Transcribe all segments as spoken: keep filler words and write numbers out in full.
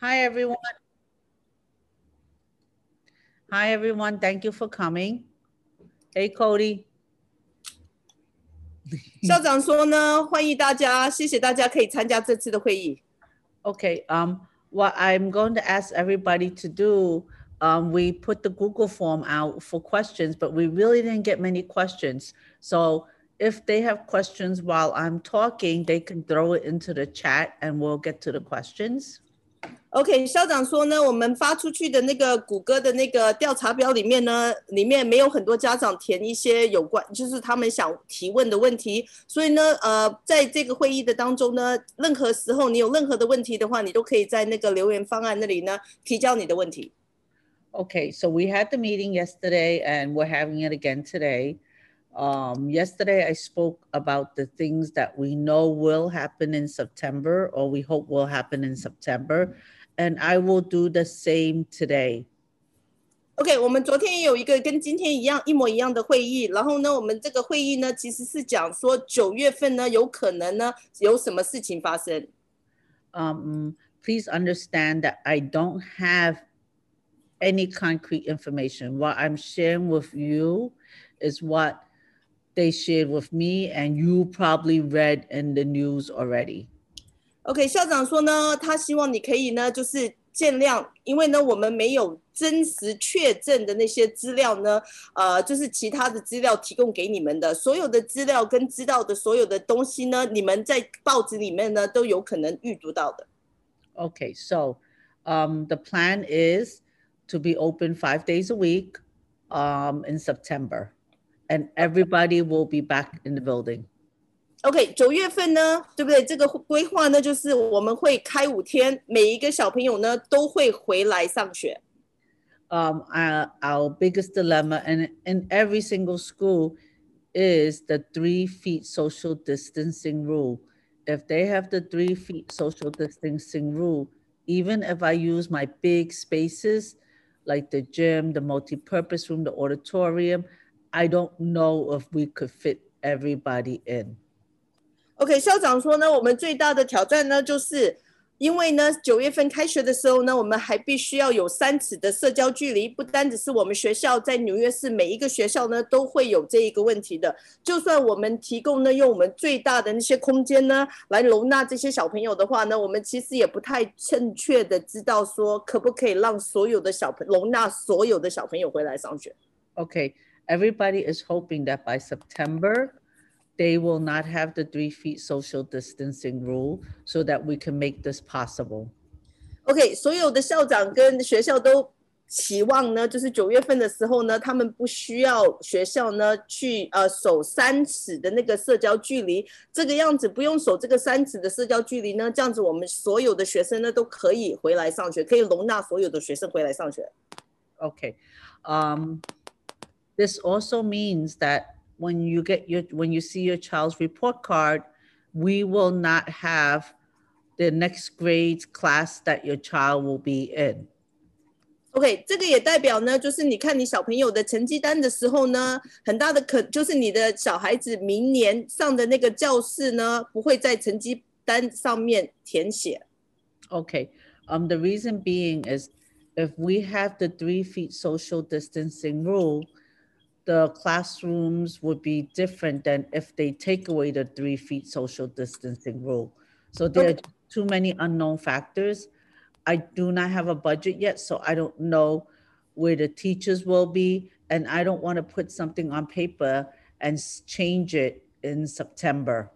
Hi, everyone. Hi, everyone. Thank you for coming. Hey, Cody. 校长说呢，欢迎大家，谢谢大家可以参加这次的会议。 Okay. Um, what I'm going to ask everybody to do, um, we put the Google form out for questions, but we really didn't get many questions. So if they have questions while I'm talking, they can throw it into the chat and we'll get to the questions. OK，校长说呢，我们发出去的那个谷歌的那个调查表里面呢，里面没有很多家长填一些有关，就是他们想提问的问题。所以呢，呃，在这个会议的当中呢，任何时候你有任何的问题的话，你都可以在那个留言方案那里呢提交你的问题。 Okay, so we had the meeting yesterday and we're having it again today. Um, yesterday, I spoke about the things that we know will happen in September or we hope will happen in September. And I will do the same today. OK，我们昨天也有一个跟今天一样一模一样的会议，然后呢，我们这个会议呢其实是讲说九月份呢有可能呢有什么事情发生。 Um, please understand that I don't have any concrete information. What I'm sharing with you is what they shared with me and you probably read in the news already. OK，校长说呢，他希望你可以呢，就是见谅，因为呢，我们没有真实确证的那些资料呢，呃，就是其他的资料提供给你们的，所有的资料跟知道的所有的东西呢，你们在报纸里面呢都有可能阅读到的。 Okay, so um, the plan is to be open five days a week um, in September, and everybody will be back in the building. OK，九月份呢，对不对？这个规划呢，就是我们会开五天，每一个小朋友呢都会回来上学。 Um, our, our biggest dilemma, and in every single school, is the three feet social distancing rule. If they have the three feet social distancing rule, even if I use my big spaces like the gym, the multi-purpose room, the auditorium, I don't know if we could fit everybody in. OK，校长说呢，我们最大的挑战呢，就是因为呢，九月份开学的时候呢，我们还必须要有三尺的社交距离，不单只是我们学校，在纽约市每一个学校呢都会有这一个问题的。就算我们提供呢，用我们最大的那些空间呢，来容纳这些小朋友的话呢，我们其实也不太正确的知道说，可不可以让所有的小朋容纳所有的小朋友回来上学。 Okay, everybody is hoping that by September, they will not have the three feet social distancing rule so that we can make this possible. OK，所有的校长跟学校都期望呢，就是九月份的时候呢，他们不需要学校呢去呃守三尺的那个社交距离，这个样子不用守这个三尺的社交距离呢，这样子我们所有的学生呢都可以回来上学，可以容纳所有的学生回来上学。 Okay. Um, this also means that when you get your when you see your child's report card, we will not have the next grade class that your child will be in. OK，这个也代表呢，就是你看你小朋友的成绩单的时候呢，很大的可就是你的小孩子明年上的那个教室呢，不会在成绩单上面填写。 Okay. Um, the reason being is if we have the three feet social distancing rule, the classrooms would be different than if they take away the three feet social distancing rule. So there are too many unknown factors. I do not have a budget yet, so I don't know where the teachers will be. And I don't want to put something on paper and change it in September.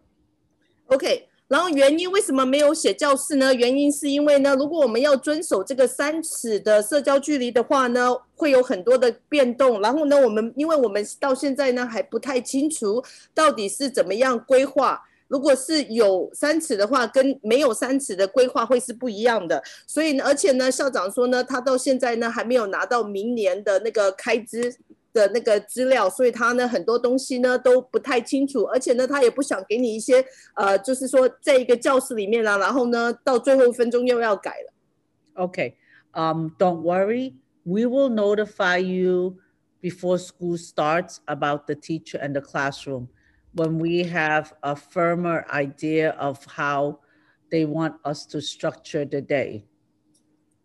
OK，然后原因为什么没有写教室呢？原因是因为呢，如果我们要遵守这个三尺的社交距离的话呢，会有很多的变动。然后呢，我们因为我们到现在呢还不太清楚到底是怎么样规划。如果是有三尺的话，跟没有三尺的规划会是不一样的。所以呢，而且呢，校长说呢，他到现在呢还没有拿到明年的那个开支的那个资料，所以他呢很多东西呢都不太清楚，而且呢他也不想给你一些呃，就是说在一个教室里面啊，然后呢到最后一分钟又要改了。 Okay, um, don't worry. We will notify you before school starts about the teacher and the classroom when we have a firmer idea of how they want us to structure the day.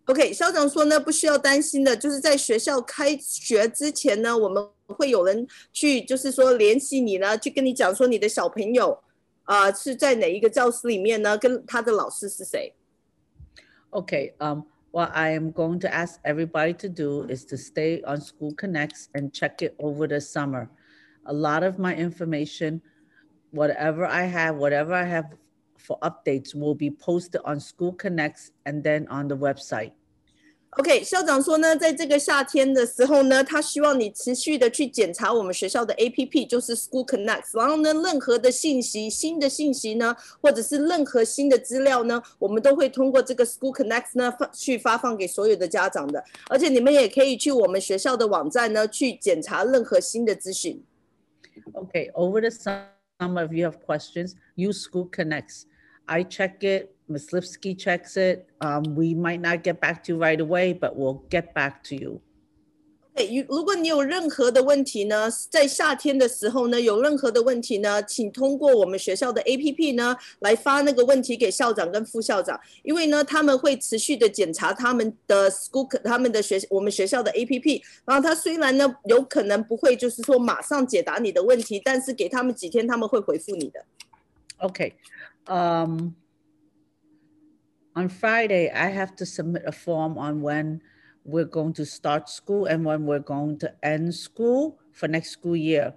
OK， 校长说呢，不需要担心的，就是在学校开学之前呢，我们会有人去，就是说联系你呢，去跟你讲说你的小朋友啊、呃、是在哪一个教室里面呢，跟他的老师是谁。 Okay, um, what I am going to ask everybody to do is to stay on School Connects and check it over the summer. A lot of my information, whatever I have, whatever I have for updates will be posted on School Connects and then on the website. OK， 校长说呢，在这个夏天的时候呢，他希望你持续的去检查我们学校的 A P P， 就是 School Connect。然后呢，任何的信息、新的信息呢，或者是任何新的资料呢，我们都会通过这个 School Connect 呢去发放给所有的家长的。而且你们也可以去我们学校的网站呢去检查任何新的资讯。 Okay, over the summer, if you have questions, use School Connects. I check it. Miz Lipsky checks it. Um, we might not get back to you right away, but we'll get back to you. Okay, 如果你有任何的问题呢，在夏天的时候呢，有任何的问题呢，请通过我们学校的 A P P 呢来发那个问题给校长跟副校长，因为呢他们会持续的检查他们的 school 他们的学我们学校的 A P P， 然后他虽然呢有可能不会就是说马上解答你的问题，但是给他们几天他们会回复你的。 Okay. Um, on Friday, I have to submit a form on when we're going to start school and when we're going to end school for next school year.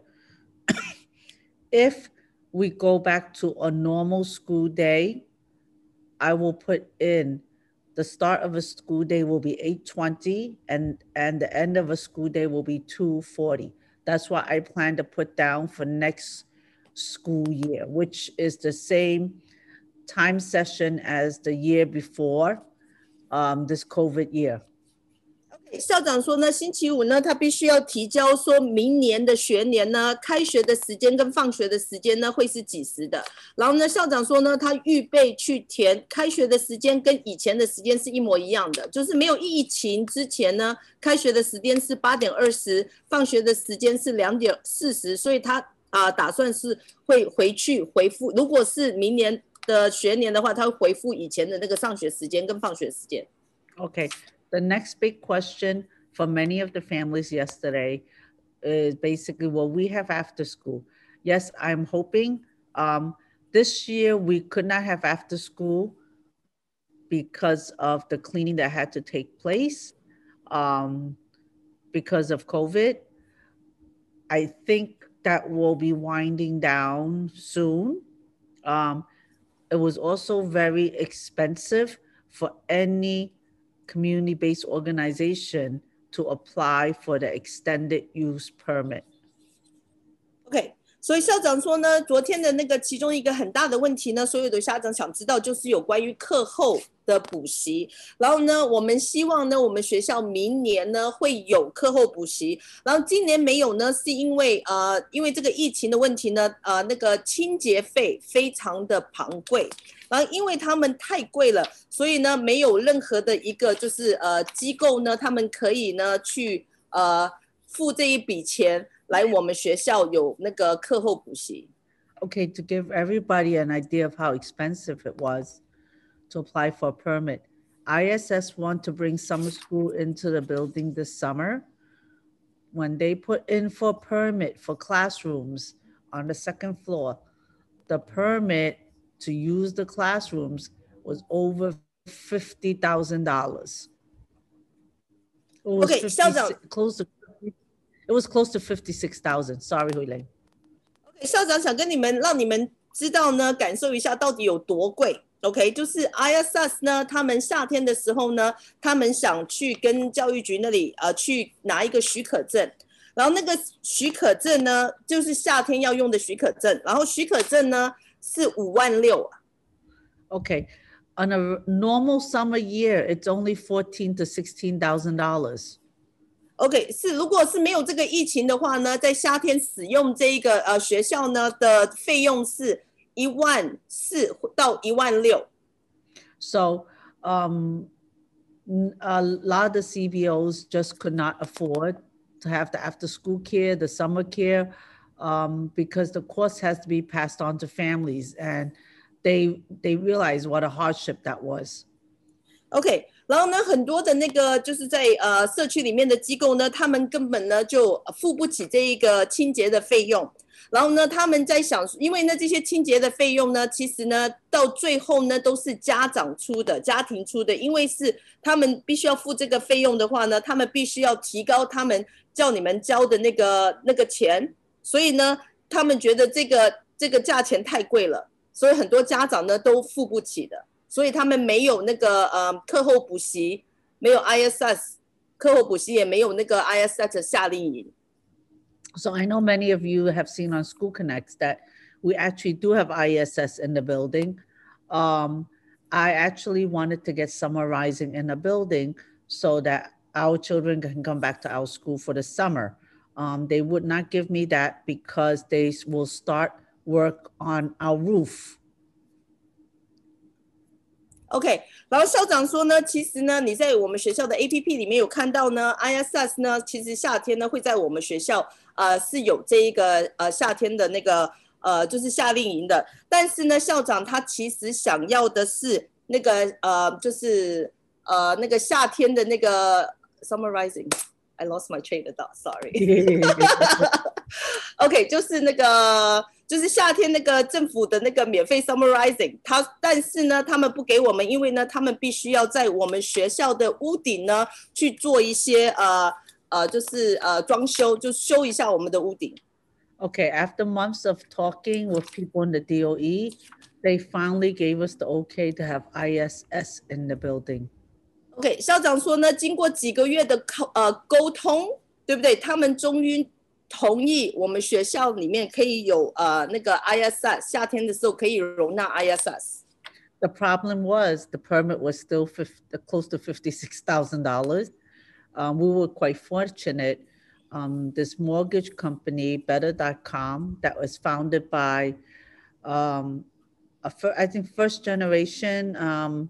If we go back to a normal school day, I will put in the start of a school day will be eight twenty and, and the end of a school day will be two forty. That's what I plan to put down for next school year, which is the same time session as the year before um, this COVID year. 校长说呢，星期五呢，他必须要提交说明年的学年呢，开学的时间跟放学的时间呢会是几时的。然后呢，校长说呢，他预备去填开学的时间跟以前的时间是一模一样的，就是没有疫情之前呢，开学的时间是八点二十，放学的时间是两点四十，所以他啊、呃、打算是会回去回复，如果是明年的学年的话，他会回复以前的那个上学时间跟放学时间。 Okay. The next big question for many of the families yesterday is basically what we have after school. Yes, I'm hoping um, this year we could not have after school because of the cleaning that had to take place um, because of COVID. I think that will be winding down soon. Um, it was also very expensive for any community-based organization to apply for the extended use permit. Okay. 所以校长说呢，昨天的那个其中一个很大的问题呢，所有的家长想知道就是有关于课后的补习。然后呢，我们希望呢，我们学校明年呢会有课后补习。然后今年没有呢，是因为呃，因为这个疫情的问题呢，呃，那个清洁费非常的昂贵。然后因为他们太贵了，所以呢，没有任何的一个就是呃机构呢，他们可以呢去呃付这一笔钱。来我们学校有那个课后补习。 Okay, to give everybody an idea of how expensive it was to apply for a permit, I S S want to bring summer school into the building this summer. When they put in for a permit for classrooms on the second floor, the permit to use the classrooms was over fifty thousand dollars. Okay, 校长 close to It was close to fifty-six thousand. Sorry, Huilei. Okay, 校长想跟你们让你们知道呢，感受一下到底有多贵。OK， 就是 I S S 呢，他们夏天的时候呢，他们想去跟教育局那里呃去拿一个许可证，然后那个许可证呢，就是夏天要用的许可证，然后许可证呢是五万六。 Okay, on a normal summer year, it's only fourteen to sixteen thousand dollars. OK， 是如果是没有这个疫情的话呢，在夏天使用这一个呃学校呢的费用是一万四到一万六。 So, um, a lot of the C B Os just could not afford to have the after-school care, the summer care, um, because the cost has to be passed on to families, and they they realize what a hardship that was. OK。然然后呢，很多的那个就是在呃社区里面的机构呢，他们根本呢就付不起这一个清洁的费用。然后呢，他们在想，因为呢这些清洁的费用呢，其实呢到最后呢都是家长出的，家庭出的，因为是他们必须要付这个费用的话呢，他们必须要提高他们叫你们交的那个那个钱，所以呢，他们觉得这个这个价钱太贵了，所以很多家长呢都付不起的，所以他们没有那个呃课后补习，没有 I S S 课后补习，也没有那个 I S S 的夏令营。 So I know many of you have seen on School Connects that we actually do have I S S in the building. Um, I actually wanted to get Summer Rising in the building so that our children can come back to our school for the summer. Um, they would not give me that because they will start work on our roof. OK， 然后校长说呢，其实呢，你在我们学校的 A P P 里面有看到呢 ，I S S 呢，其实夏天呢会在我们学校呃是有这一个呃夏天的那个呃就是夏令营的，但是呢，校长他其实想要的是那个呃就是呃那个夏天的那个 Summer Rising。I lost my train of thought. Sorry. OK， 就是那个，就是夏天那个政府的那个免费 summarizing， 他但是呢，他们不给我们，因为呢，他们必须要在我们学校的屋顶呢去做一些呃呃，就是呃装修，就修一下我们的屋顶。 Okay, after months of talking with people in the D O E, they finally gave us the okay to have I S S in the building. OK， 校长说呢，经过几个月的呃沟通，对不对？他们终于同意我们学校里面可以有呃那个 I S S， 夏天的时候可以容纳 I S S。 The problem was the permit was still fifty, close to fifty-six thousand dollars. Um, we were quite fortunate. Um, this mortgage company, Better dot com, that was founded by, um, a, I think, first generation. Um,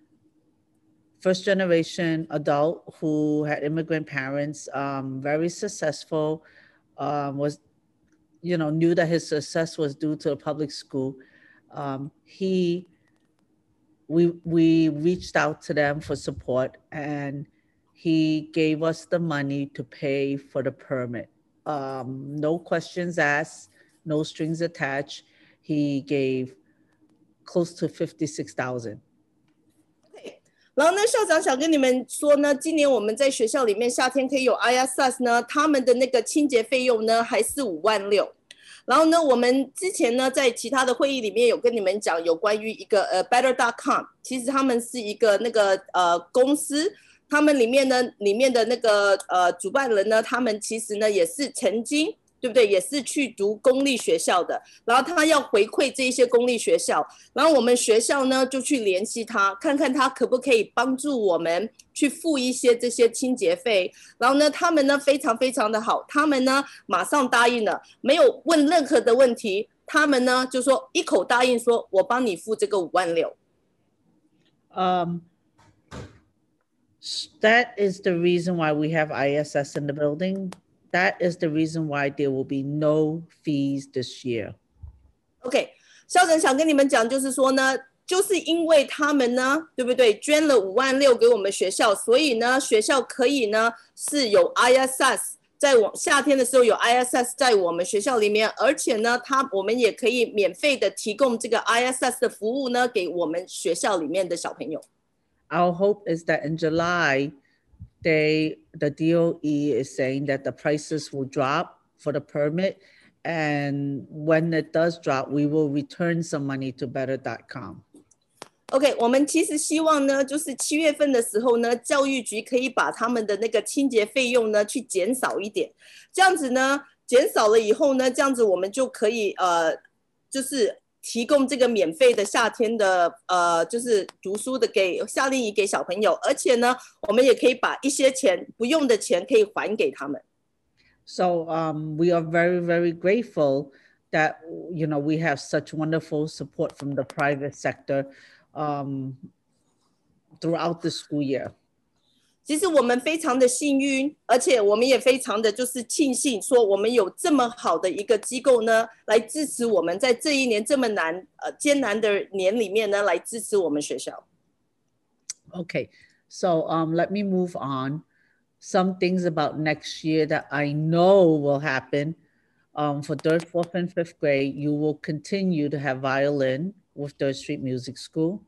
first generation adult who had immigrant parents, um, very successful, um, was, you know, knew that his success was due to a public school. Um, he, we, we reached out to them for support, and he gave us the money to pay for the permit. Um, no questions asked, no strings attached. He gave close to fifty-six thousand. 然后呢，校长想跟你们说呢，今年我们在学校里面夏天可以有 I S S 呢，他们的那个清洁费用呢还是五万六。然后呢，我们之前呢在其他的会议里面有跟你们讲有关于一个呃 Better dot com， 其实他们是一个那个呃公司，他们里面呢里面的那个呃主办人呢，他们其实呢也是曾经。对不对？也是去读公立学校的，然后他要回馈这一些公立学校，然后我们学校呢就去联系他，看看他可不可以帮助我们去付一些这些清洁费。然后呢，他们呢非常非常的好，他们呢马上答应了，没有问任何的问题，他们呢就说一口答应说，我帮你付这个五万六。 Um, that is the reason why we have I S S in the building. That is the reason why there will be no fees this year. OK， 校长想跟你们讲，就是说呢，就是因为他们呢，对不对，捐了五万六给我们学校，所以呢，学校可以呢是有 I S S， 在我夏天的时候有 I S S 在我们学校里面，而且呢，他我们也可以免费的提供这个 I S S 的服务呢，给我们学校里面的小朋友。 Our hope is that in July, they, the D O E is saying that the prices will drop for the permit. And when it does drop, we will return some money to Better dot com. OK， 我们其实希望呢，就是七月份的时候呢，教育局可以把他们的那个清洁费用呢去减少一点，这样子呢，减少了以后呢，这样子我们就可以呃，就是提供这个免费的夏天的呃，就是读书的给夏令营给小朋友，而且呢，我们也可以把一些钱不用的钱可以还给他们。 So um, we are very, very grateful that, you know, we have such wonderful support from the private sector um, throughout the school year. 其实我们非常的幸运，而且我们也非常的就是庆幸，说我们有这么好的一个机构呢，来支持我们在这一年这么难呃艰难的年里面呢，来支持我们学校。 Okay, So um, let me move on. Some things about next year that I know will happen. Um, for third, fourth, and fifth grade, you will continue to have violin with Third Street Music School.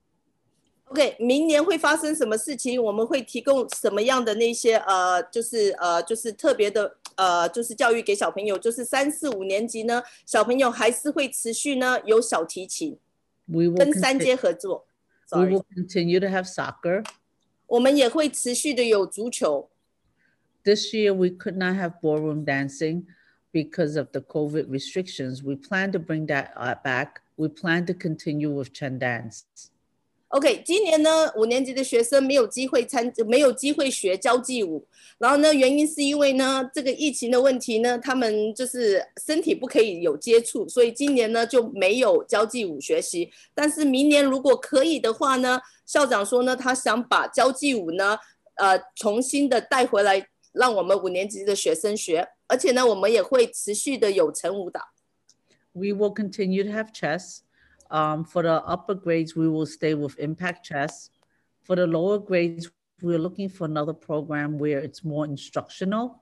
OK， 明年会发生什么事情？我们会提供什么样的那些呃，就是呃，就是特别的呃，就是教育给小朋友，就是三四五年级呢，小朋友还是会持续呢有小提琴，跟三阶合作。 We will continue to have soccer. 我们也会持续的有足球。 This year we could not have ballroom dancing because of the COVID restrictions. We plan to bring that back. We plan to continue with Chen dance. OK， 今年呢，五年级的学生没有机会参，没有机会学交际舞。然后呢，原因是因为呢，这个疫情的问题呢，他们就是身体不可以有接触，所以今年呢就没有交际舞学习。但是明年如果可以的话呢，校长说呢，他想把交际舞呢，呃，重新的带回来，让我们五年级的学生学。而且呢，我们也会持续的有成舞蹈。 We will continue to have chess. Um, for the upper grades, we will stay with Impact Chess. For the lower grades, we're looking for another program where it's more instructional,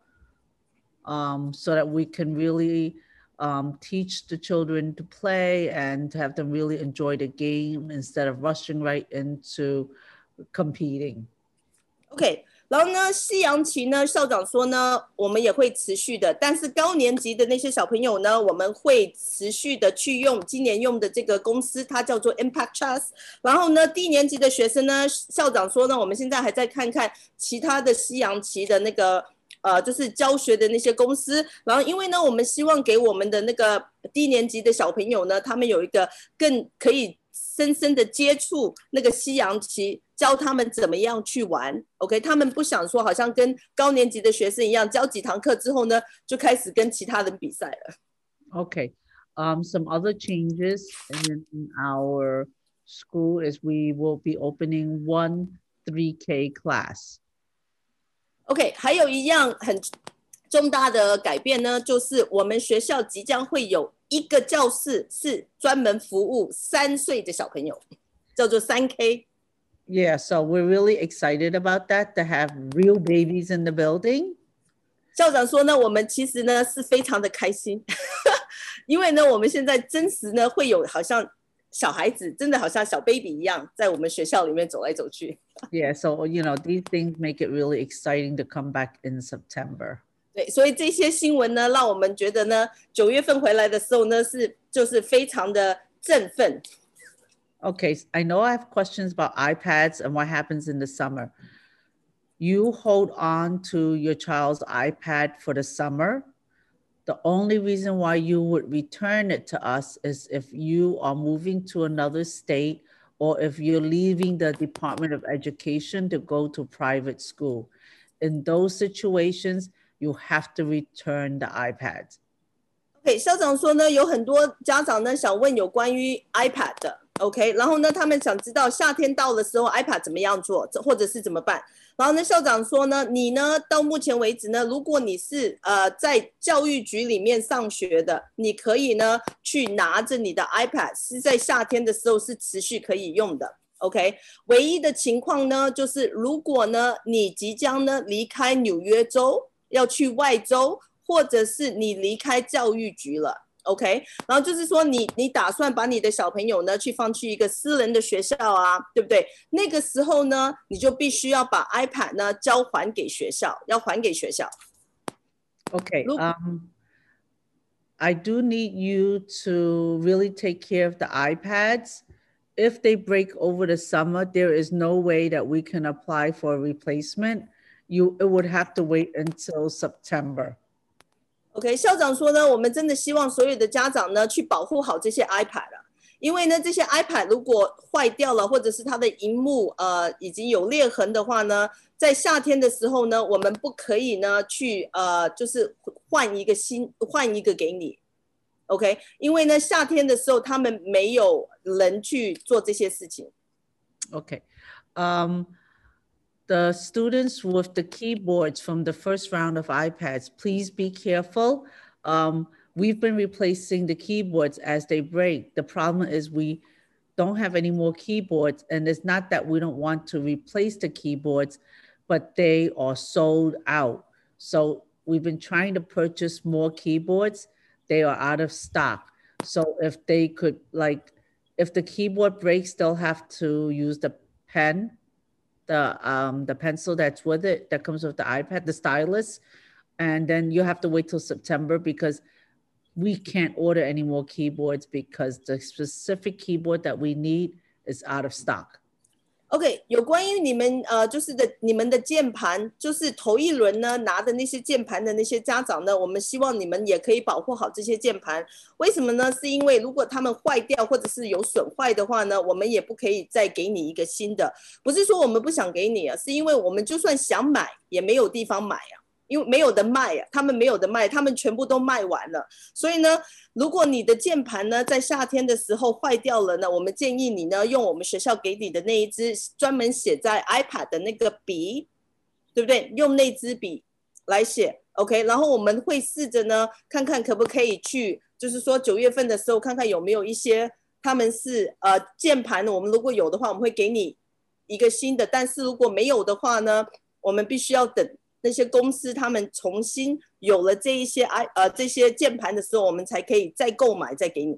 um, so that we can really um, teach the children to play and to have them really enjoy the game instead of rushing right into competing. OK。然后呢，西洋棋呢，校长说呢，我们也会持续的，但是高年级的那些小朋友呢，我们会持续的去用今年用的这个公司，它叫做 Impact Chess。然后呢，低年级的学生呢，校长说呢，我们现在还在看看其他的西洋棋的那个呃，就是教学的那些公司。然后因为呢，我们希望给我们的那个低年级的小朋友呢，他们有一个更可以深深的接触那个西洋棋，教他们怎么样去玩 ，OK？ 他们不想说好像跟高年级的学生一样，教几堂课之后呢，就开始跟其他人比赛了。 Okay, um, some other changes in our school is we will be opening one three K class. OK， 还有一样很重大的改变呢，就是我们学校即将会有一个教室是专门服务三岁的小朋友，叫做三 K。 Yeah, so we're really excited about that, to have real babies in the building. 校长说呢，我们其实呢是非常的开心，因为呢我们现在真实呢会有好像小孩子，真的好像小 baby 一样，在我们学校里面走来走去。 Yeah, so you know these things make it really exciting to come back in September. 对，所以这些新闻呢，让我们觉得呢，九月份回来的时候呢，是就是非常的振奋。 Okay, I know I have questions about iPads and what happens in the summer. You hold on to your child's iPad for the summer. The only reason why you would return it to us is if you are moving to another state or if you're leaving the Department of Education to go to private school. In those situations, you have to return the iPads. OK， 校长说呢，有很多家长呢想问有关于 iPad 的 ，OK， 然后呢，他们想知道夏天到的时候 iPad 怎么样做，或者是怎么办。然后呢，校长说呢，你呢到目前为止呢，如果你是呃在教育局里面上学的，你可以呢去拿着你的 iPad， 是在夏天的时候是持续可以用的。OK， 唯一的情况呢，就是如果呢你即将呢离开纽约州，要去外州，或者是你离开教育局了 ，OK， 然后就是说你你打算把你的小朋友呢去放去一个私人的学校啊，对不对？那个时候呢，你就必须要把 iPad 呢交还给学校，要还给学校。 Okay, um, I do need you to really take care of the iPads. If they break over the summer, there is no way that we can apply for a replacement. You, it would have to wait until September. OK， 校长说呢，我们真的希望所有的家长呢去保护好这些 iPad 了，因为呢这些 iPad 如果坏掉了，或者是它的荧幕呃已经有裂痕的话呢，在夏天的时候呢，我们不可以呢去呃就是换一个新换一个给你 ，OK， 因为呢夏天的时候他们没有人去做这些事情。 Okay. Um, The students with the keyboards from the first round of iPads, please be careful. Um, we've been replacing the keyboards as they break. The problem is we don't have any more keyboards. And it's not that we don't want to replace the keyboards, but they are sold out. So we've been trying to purchase more keyboards. They are out of stock. So if they could, like, if the keyboard breaks, they'll have to use the pen, the um, the pencil that's with it, that comes with the iPad, the stylus. And then you have to wait till September because we can't order any more keyboards because the specific keyboard that we need is out of stock. OK， 有关于你们呃，就是的你们的键盘，就是头一轮呢拿的那些键盘的那些家长呢，我们希望你们也可以保护好这些键盘。为什么呢？是因为如果他们坏掉或者是有损坏的话呢，我们也不可以再给你一个新的。不是说我们不想给你啊，是因为我们就算想买也没有地方买啊。因为没有的卖啊，他们没有的卖，他们全部都卖完了。所以呢，如果你的键盘呢在夏天的时候坏掉了呢，我们建议你呢用我们学校给你的那一支专门写在 iPad 的那个笔，对不对？用那支笔来写 ，OK。然后我们会试着呢看看可不可以去，就是说九月份的时候看看有没有一些他们是呃键盘呢，我们如果有的话，我们会给你一个新的。但是如果没有的话呢，我们必须要等。那些公司他们重新有了这一些呃这些键盘的时候，我们才可以再购买再给你。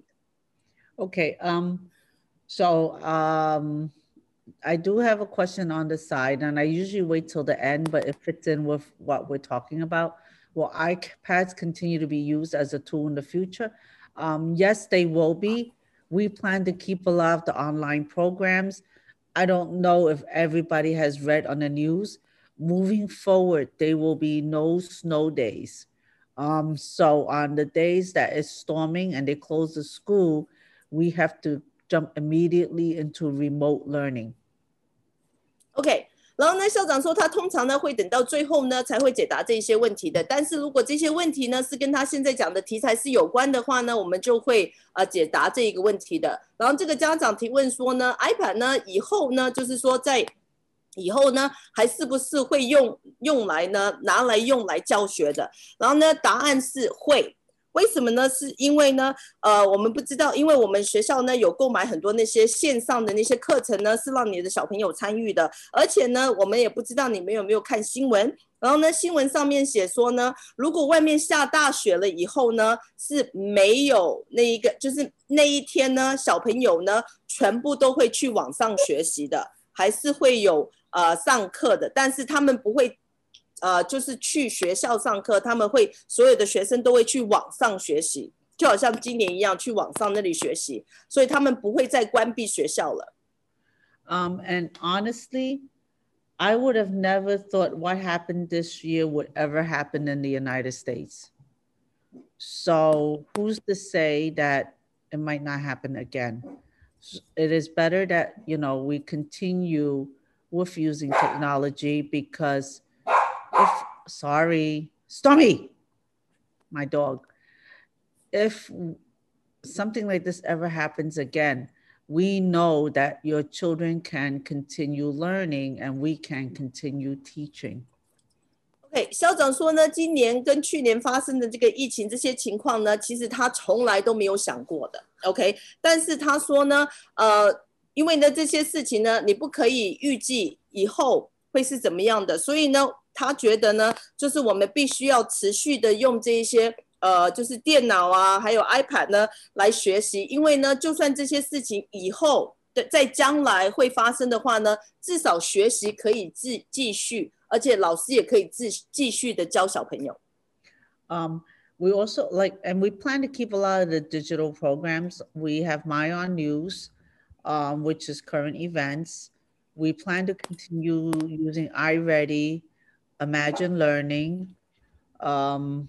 Okay, um, so um, I do have a question on the side, and I usually wait till the end, but it fits in with what we're talking about. Will iPads continue to be used as a tool in the future? Um, yes, they will be. We plan to keep a lot of the online programs. I don't know if everybody has read on the news. Moving forward, there will be no snow days. Um, so on the days that it's storming and they close the school, we have to jump immediately into remote learning. Okay. 然后呢，校长说他通常呢会等到最后呢才会解答这些问题的。但是如果这些问题呢是跟他现在讲的题材是有关的话呢，我们就会呃解答这一个问题的。然后这个家长提问说呢 ，iPad 呢以后呢就是说在以后呢还是不是会用用来呢拿来用来教学的？然后呢答案是会。为什么呢？是因为呢，呃，我们不知道，因为我们学校呢有购买很多那些线上的那些课程呢，是让你的小朋友参与的，而且呢，我们也不知道你们有没有看新闻。然后呢，新闻上面写说呢，如果外面下大雪了以后呢，是没有那一个，就是那一天呢，小朋友呢全部都会去网上学习的，还是会有呃上课的，但是他们不会。呃，就是去学校上课，他们会所有的学生都会去网上学习，就好像今年一样去网上那里学习，所以他们不会再关闭学校了。 Um, and honestly, I would have never thought what happened this year would ever happen in the United States. So who's to say that it might not happen again? It is better that, you know, we continue with using technology because if, sorry, Stormy, my dog, if something like this ever happens again, we know that your children can continue learning and we can continue teaching. OK， 校长说呢，今年跟去年发生的这个疫情这些情况呢，其实他从来都没有想过的。OK， 但是他说呢，呃，因为呢这些事情呢，你不可以预计以后会是怎么样的，所以呢。他觉得呢，就是我们必须要持续的用这一些呃，就是电脑啊，还有 iPad 呢来学习，因为呢，就算这些事情以后的在将来会发生的话呢，至少学习可以继继续，而且老师也可以继继续的教小朋友。 Um, we also like, and we plan to keep a lot of the digital programs. We have Myon News, um, which is current events. We plan to continue using iReady. Imagine Learning, um,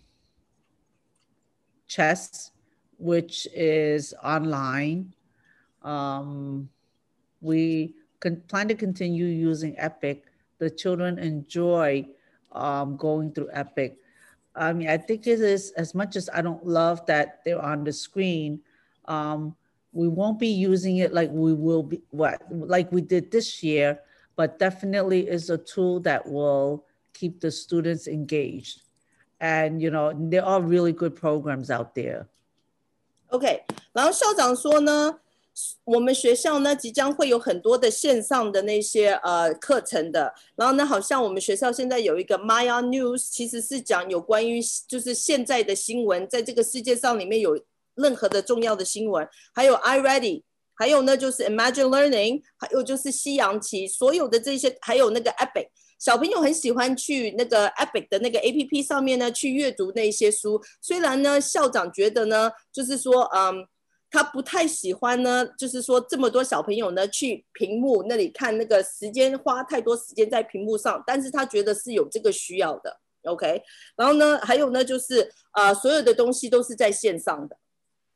Chess, which is online. Um, we can plan to continue using Epic. The children enjoy um, going through Epic. I mean, I think it is, as much as I don't love that they're on the screen, um, we won't be using it like we will be, what, like we did this year, but definitely is a tool that will keep the students engaged. And, you know, there are really good programs out there. OK， 然后校长说呢， 我们学校呢即将会有很多的线上的那些呃课程的，然后呢，好像我们学校现在有一个 Maya News， 其实是讲有关于就是现在的新闻，在这个世界上里面有任何的重要的新闻，还有 iReady， 还有呢就是 Imagine Learning， 还有就是西洋棋，所有的这些，还有那个 Epic。小朋友很喜欢去那个 Epic 的那个 A P P 上面呢去阅读那些书，虽然呢校长觉得呢就是说嗯他不太喜欢呢就是说这么多小朋友呢去屏幕那里看那个时间，花太多时间在屏幕上，但是他觉得是有这个需要的 OK。 然后呢还有呢就是呃所有的东西都是在线上的。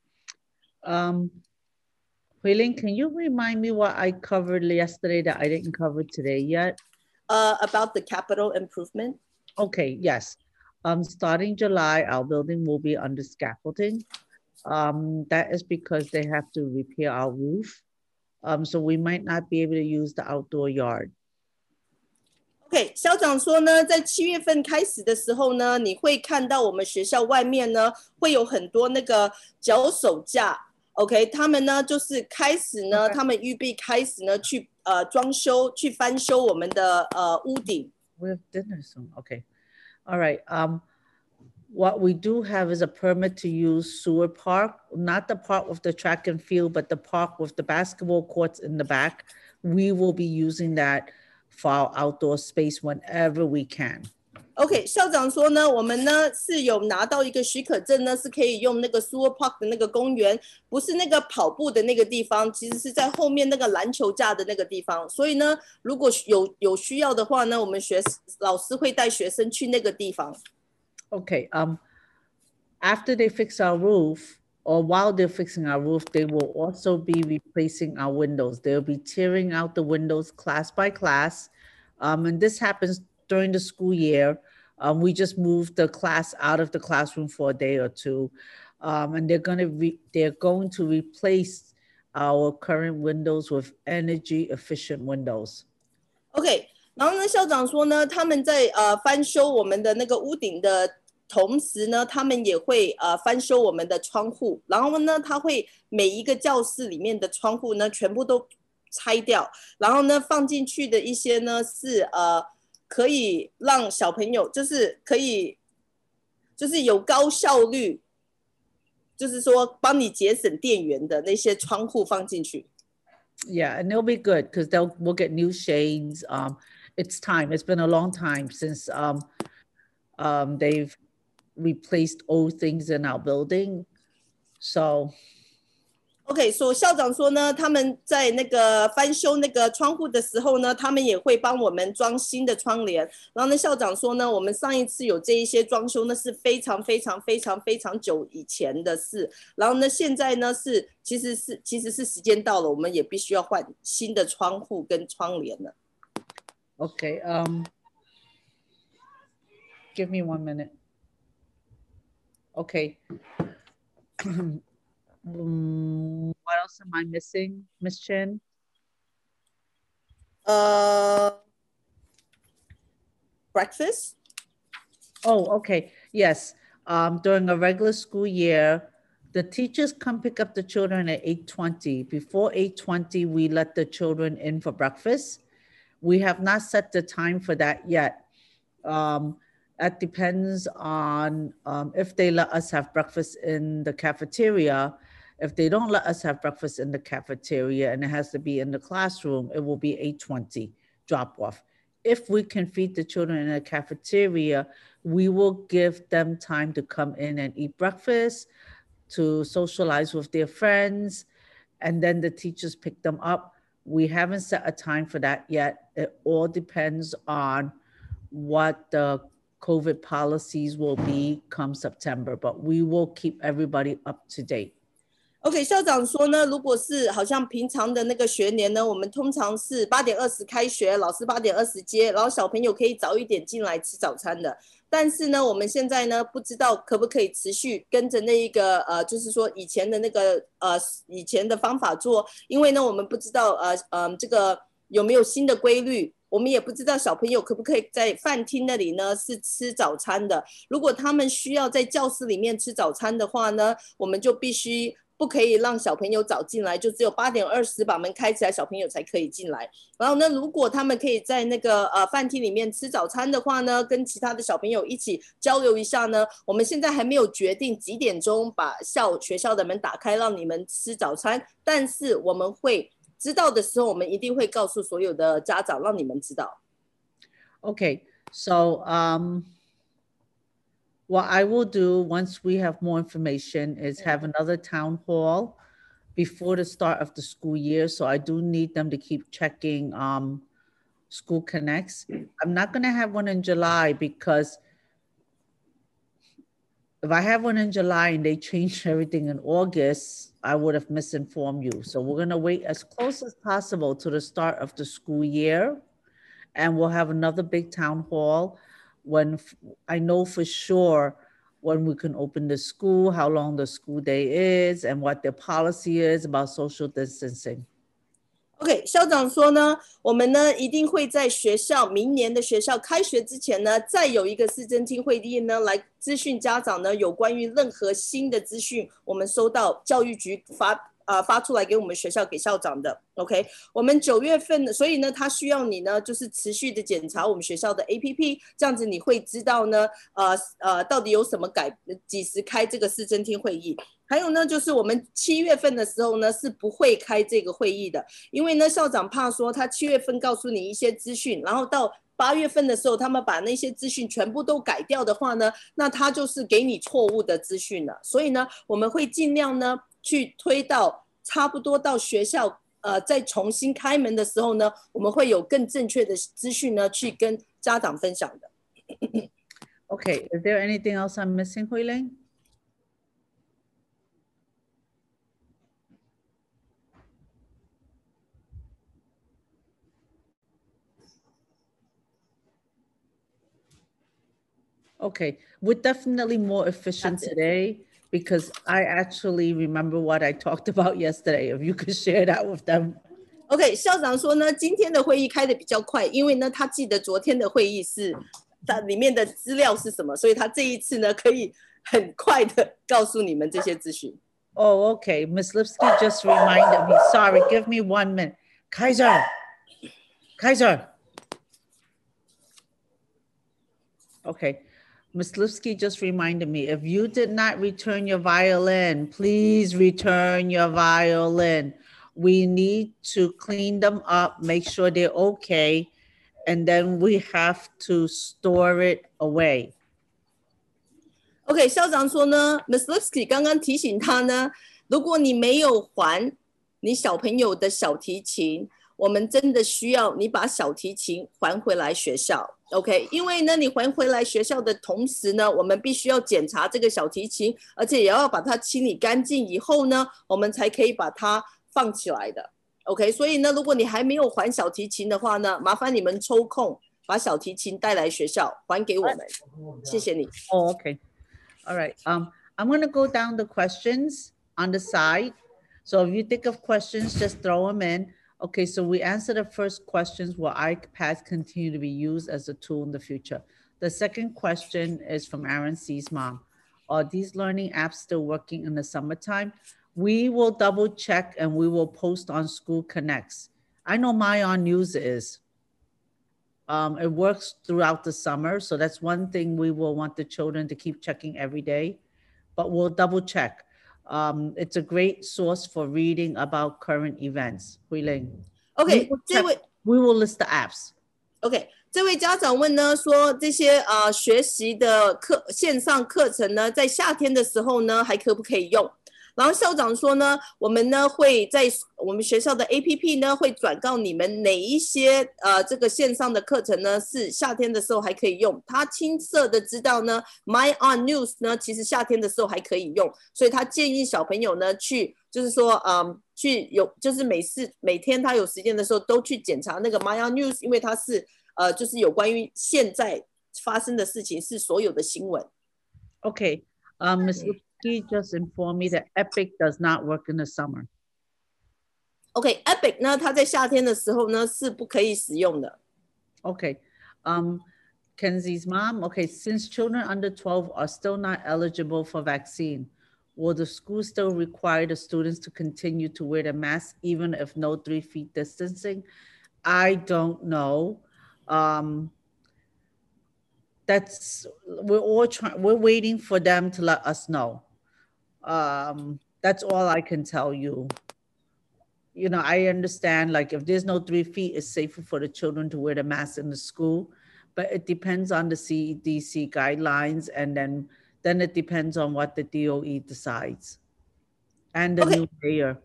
um Huiling, can you remind me what I covered yesterday that I didn't cover today yet? Uh, about the capital improvement. Okay, yes. Um, starting July, our building will be under scaffolding. Um, that is because they have to repair our roof. Um, so we might not be able to use the outdoor yard. OK， 校长说呢，在七月份开始的时候呢，你会看到我们学校外面呢会有很多那个脚手架。OK， 他们呢就是开始呢， okay. 他们预备开始呢去呃装修，去翻修我们的呃屋顶。 We have dinner soon. Okay, all right. Um, what we do have is a permit to use Sewer Park, not the park with the track and field, but the park with the basketball courts in the back. We will be using that for our outdoor space whenever we can. OK， 校长说呢，我们呢是有拿到一个许可证呢，是可以用那个 Sewer Park 的那个公园，不是那个跑步的那个地方，其实是在后面那个篮球架的那个地方。所以呢，如果有有需要的话呢，我们学老师会带学生去那个地方。 Okay, um, after they fix our roof, or while they're fixing our roof, they will also be replacing our windows. They'll be tearing out the windows class by class. Um, and this happens during the school year. Um, we just moved the class out of the classroom for a day or two. Um, and they're going to re they're going to replace our current windows with energy efficient windows. Okay. 然后呢，校长说呢，他们在呃翻修我们的那个屋顶的同时呢，他们也会呃翻修我们的窗户。然后呢，他会每一个教室里面的窗户呢，全部都拆掉。然后呢，放进去的一些呢是呃可以让小朋友就是可以就是有高效率，就是说帮你节省电源的那些窗户放进去。 Yeah, and they'll be good because they'll we'll get new shades. Um, it's time. It's been a long time since um, um, they've replaced old things in our building. So, OK， 所以校长说呢，他们在那个翻修那个窗户的时候呢，他们也会帮我们装新的窗帘。然后呢，校长说呢，我们上一次有这一些装修呢，是非常非常非常非常久以前的事。然后呢，现在呢是其实是其实是时间到了，我们也必须要换新的窗户跟窗帘了。 Okay, um, give me one minute. Okay. um, what else am I missing, Miz Chen? Uh, breakfast? Oh, okay. Yes. Um, during a regular school year, the teachers come pick up the children at eight twenty. Before eight twenty, we let the children in for breakfast. We have not set the time for that yet. Um, that depends on um, if they let us have breakfast in the cafeteria. If they don't let us have breakfast in the cafeteria and it has to be in the classroom, it will be eight twenty drop off. If we can feed the children in the cafeteria, we will give them time to come in and eat breakfast, to socialize with their friends, and then the teachers pick them up. We haven't set a time for that yet. It all depends on what the COVID policies will be come September, but we will keep everybody up to date. OK， 校长说呢，如果是好像平常的那个学年呢，我们通常是八点二十开学，老师八点二十接，然后小朋友可以早一点进来吃早餐的。但是呢，我们现在呢，不知道可不可以持续跟着那一个呃，就是说以前的那个呃以前的方法做，因为呢，我们不知道呃呃这个有没有新的规律。我们也不知道小朋友可不可以在饭厅那里呢是吃早餐的。如果他们需要在教室里面吃早餐的话呢，我们就必须不可以让小朋友早进来，就只有八点二十把门开起来，小朋友才可以进来。然后呢，如果他们可以在那个呃饭厅里面吃早餐的话呢，跟其他的小朋友一起交流一下呢，我们现在还没有决定几点钟把校学校的门打开，让你们吃早餐，但是我们会知道的时候，我们一定会告诉所有的家长，让你们知道。 Okay, so um, what I will do once we have more information is have another town hall before the start of the school year. So I do need them to keep checking um, School Connects. I'm not going to have one in July because if I have one in July and they change everything in August, I would have misinformed you. So we're going to wait as close as possible to the start of the school year. And we'll have another big town hall when I know for sure when we can open the school, how long the school day is, and what their policy is about social distancing. OK， 校长说呢，我们呢一定会在学校明年的学校开学之前呢，再有一个市政厅会议呢，来资讯家长呢有关于任何新的资讯，我们收到教育局发。呃，发出来给我们学校给校长的 ，OK， 我们九月份，所以呢，他需要你呢，就是持续的检查我们学校的 A P P， 这样子你会知道呢，呃呃，到底有什么改，几时开这个市政厅会议。还有呢，就是我们七月份的时候呢，是不会开这个会议的，因为呢，校长怕说他七月份告诉你一些资讯，然后到八月份的时候，他们把那些资讯全部都改掉的话呢，那他就是给你错误的资讯了。所以呢，我们会尽量呢。去推到差不多到学校呃再重新开门的时候呢，我们会有更正确的资讯呢去跟家长分享的。 Okay, is there anything else I'm missing, Huiling? Okay, we're definitely more efficient today. Because I actually remember what I talked about yesterday. If you could share that with them. OK， 校长说呢，今天的会议开得比较快，因为呢，他记得昨天的会议是它里面的资料是什么，所以他这一次呢可以很快的告诉你们这些资讯。 Oh, okay. Miss Lipsky just reminded me. Sorry, give me one minute. Kaiser, Kaiser. Okay. Miss Lipsky just reminded me, if you did not return your violin, please return your violin. We need to clean them up, make sure they're okay, and then we have to store it away. OK， 校长说呢 ，Miss Lipsky 刚刚提醒他呢，如果你没有还你小朋友的小提琴，我们真的需要你把小提琴还回来学校。OK， 因为呢，你还回来学校的同时呢，我们必须要检查这个小提琴，而且也要把它清理干净以后呢，我们才可以把它放起来的。OK， 所以呢，如果你还没有还小提琴的话呢，麻烦你们抽空把小提琴带来学校还给我们，谢谢你。 Oh, okay. All right. Um, I'm going to go down the questions on the side. So if you think of questions, just throw them in. Okay, so we answered the first questions. Will iPads continue to be used as a tool in the future? The second question is from Aaron C's mom. Are these learning apps still working in the summertime? We will double check and we will post on School Connects. I know Myon News is. Um, it works throughout the summer. So that's one thing we will want the children to keep checking every day, but we'll double check. Um, it's a great source for reading about current events. Huiling. OK， we will 这位 we will list the apps. OK， 这位家长问呢，说这些呃学习的课线上课程呢，在夏天的时候呢，还可不可以用？然后校长说呢，我们呢会在我们学校的 A P P 呢会转告你们哪一些呃这个线上的课程呢是夏天的时候还可以用。他清澈的知道呢 ，Myon News 呢其实夏天的时候还可以用，所以他建议小朋友呢去就是说嗯去有就是每次每天他有时间的时候都去检查那个 Myon News， 因为它是呃就是有关于现在发生的事情是所有的新闻。 Okay, um, Miz He just informed me that Epic does not work in the summer. OK, Epic 呢，它在夏天的时候呢是不可以使用的。 Okay, um, Kenzie's mom. Okay, since children under twelve are still not eligible for vaccine, will the school still require the students to continue to wear the mask even if no three feet distancing? I don't know. Um, that's, we're all trying, we're waiting for them to let us know. Um, that's all I can tell you. You know, I understand, like, if there's no three feet, it's safer for the children to wear the mask in the school, but it depends on the C D C guidelines, and then then it depends on what the D O E decides and the Okay. new mayor.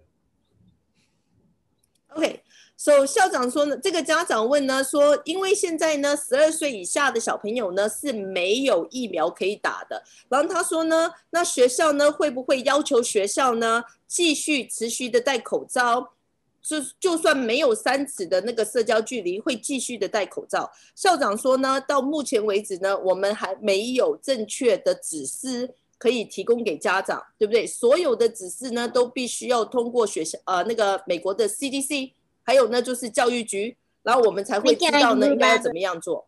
OK， so 校长说呢，这个家长问呢说，因为现在呢，十二岁以下的小朋友呢是没有疫苗可以打的。然后他说呢，那学校呢会不会要求学校呢继续持续的戴口罩？就就算没有三尺的那个社交距离，会继续的戴口罩。校长说呢，到目前为止呢，我们还没有正确的指示可以提供给家长，对不对？所有的指示呢，都必须要通过学校呃那个美国的 C D C， 还有呢就是教育局，然后我们才会知道呢应该要怎么样做。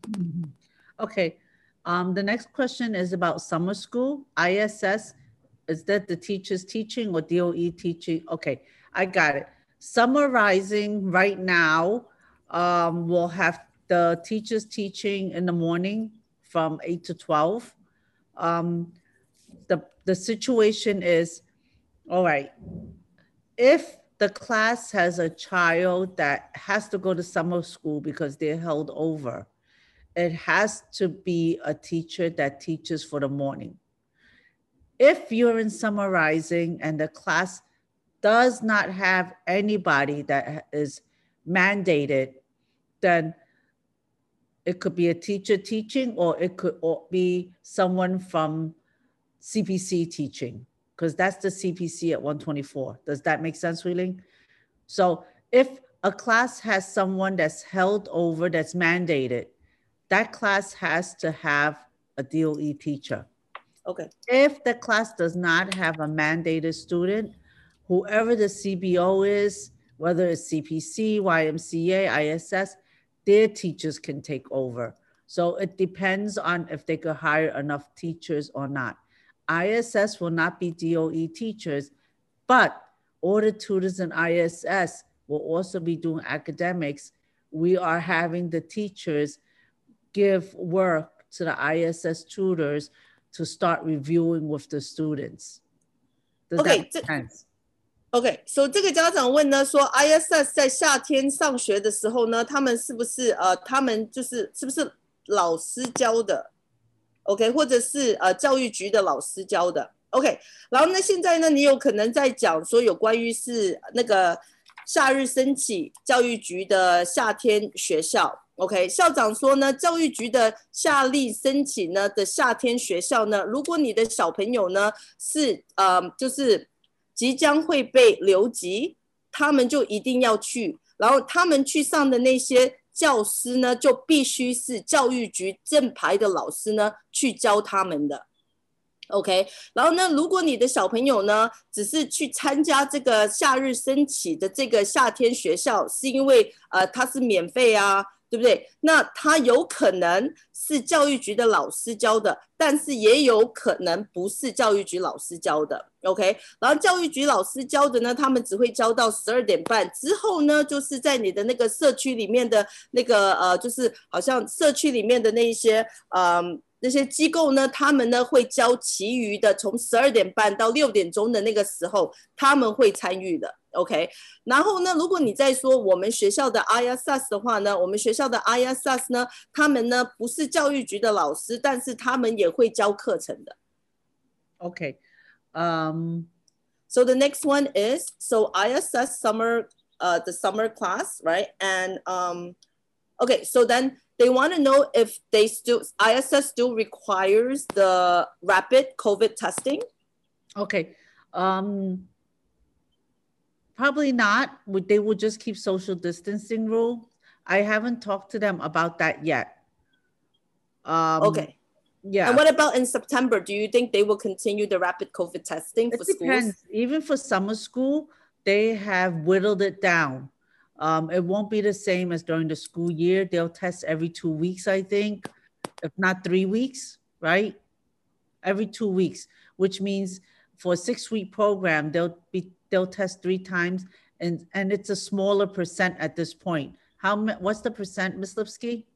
Okay, um, the next question is about summer school. I S S, is that the teachers teaching or D O E teaching? Okay, I got it. Summarizing right now, um, we'll have the teachers teaching in the morning from eight to twelve. Um, the, the situation is, all right, if the class has a child that has to go to summer school because they're held over, it has to be a teacher that teaches for the morning. If you're in summarizing and the class does not have anybody that is mandated, then it could be a teacher teaching, or it could be someone from C P C teaching, because that's the C P C at one twenty-four. Does that make sense, Huiling? So if a class has someone that's held over, that's mandated, that class has to have a D O E teacher. Okay. If the class does not have a mandated student, whoever the C B O is, whether it's C P C, Y M C A, I S S, their teachers can take over. So it depends on if they could hire enough teachers or not. I S S will not be D O E teachers, but all the tutors in I S S will also be doing academics. We are having the teachers give work to the I S S tutors to start reviewing with the students. Does Okay, that make sense? OK， 所以这个家长问呢，说 I S S 在夏天上学的时候呢，他们是不是呃，他们就是是不是老师教的 ？OK， 或者是呃教育局的老师教的 ？OK， 然后呢，现在呢，你有可能在讲说有关于是那个夏日升起教育局的夏天学校。OK， 校长说呢，教育局的夏令升起呢的夏天学校呢，如果你的小朋友呢是呃就是即将会被留级，他们就一定要去，然后他们去上的那些教师呢，就必须是教育局正牌的老师呢去教他们的。OK， 然后呢，如果你的小朋友呢，只是去参加这个夏日升起的这个夏天学校，是因为呃它是免费啊，对不对？那他有可能是教育局的老师教的，但是也有可能不是教育局老师教的。OK， 然后教育局老师教的呢，他们只会教到十二点半之后呢，就是在你的那个社区里面的那个呃，就是好像社区里面的那一些呃。那些机构呢，他们呢会教其余的从十二点半到六点钟的那个时候，他们会参与的 ，OK。然后呢，如果你在说我们学校的 I S S 的话呢，我们学校的 I S S 呢，他们呢不是教育局的老师，但是他们也会教课程的。 Okay. Um, so the next one is so I S S summer, uh, the summer class, right? And um, okay, so then. They want to know if they still I S S still requires the rapid COVID testing. Okay, um, probably not. They will just keep social distancing rule. I haven't talked to them about that yet. Um, okay. Yeah. And what about in September? Do you think they will continue the rapid COVID testing for it depends. schools? Even for summer school, they have whittled it down. Um, it won't be the same as during the school year. They'll test every two weeks, I think, if not three weeks, right? Every two weeks, which means for a six-week program, they'll be they'll test three times, and and it's a smaller percent at this point. How what's the percent, Miz Lipsky?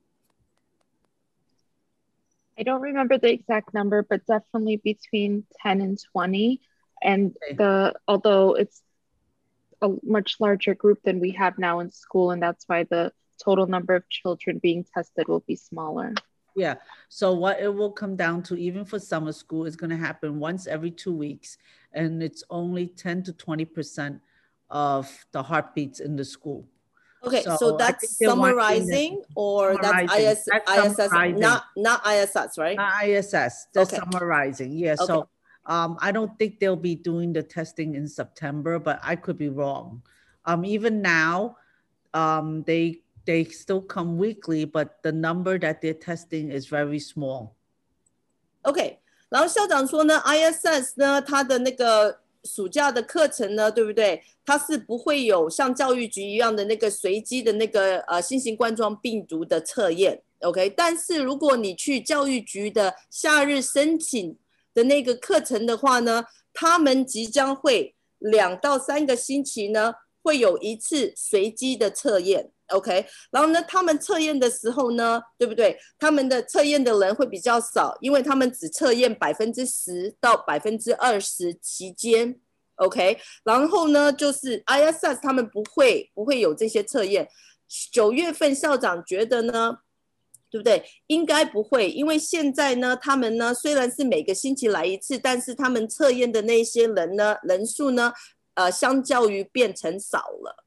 I don't remember the exact number, but definitely between ten and twenty. And okay. the although it's a much larger group than we have now in school, and that's why the total number of children being tested will be smaller. Yeah, so what it will come down to, even for summer school, is going to happen once every two weeks, and it's only ten to twenty percent of the heartbeats in the school. Okay, so, so that's summarizing, or summarizing. That's I S S, that's I S S, not not I S S, right? Not I S S. That's okay. Summarizing. Yeah. Okay. So um, I don't think they'll be doing the testing in September, but I could be wrong. Um, even now, um, they they still come weekly, but the number that they're testing is very small. Okay. 然后校长说呢 ，I S S 呢，它的那个暑假的课程呢，对不对？它是不会有像教育局一样的那个随机的那个呃新型冠状病毒的测验 ，OK？ 但是如果你去教育局的夏日申请的那个课程的话呢，他们即将会两到三个星期呢，会有一次随机的测验。OK， 然后呢，他们测验的时候呢，对不对？他们的测验的人会比较少，因为他们只测验百分之十到百分之二十期间 ，OK。然后呢，就是 I S S 他们不会不会有这些测验。九月份校长觉得呢，对不对？应该不会，因为现在呢，他们呢虽然是每个星期来一次，但是他们测验的那些人呢，人数呢，呃，相较于变成少了。